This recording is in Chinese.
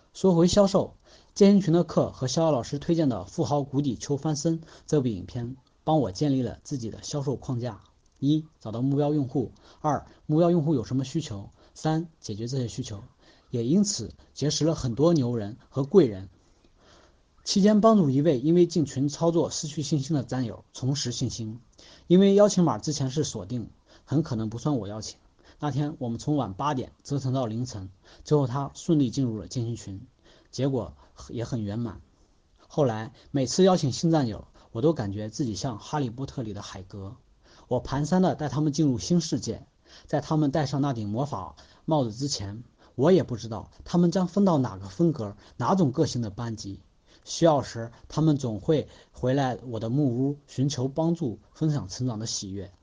说回销售，建行群的课和逍遥老师推荐的《富豪谷底求翻身》这部影片，帮我建立了自己的销售框架：一、找到目标用户；二、目标用户有什么需求；三、解决这些需求。也因此结识了很多牛人和贵人。期间帮助一位因为进群操作失去信心的战友重拾信心，因为邀请码之前是锁定，很可能不算我邀请。那天我们从晚8点折腾到凌晨，最后他顺利进入了建行群，结果也很圆满。后来每次邀请新战友，我都感觉自己像哈利波特里的海格，我蹒跚地带他们进入新世界。在他们戴上那顶魔法帽子之前，我也不知道他们将分到哪个风格、哪种个性的班级。需要时，他们总会回来我的木屋，寻求帮助，分享成长的喜悦。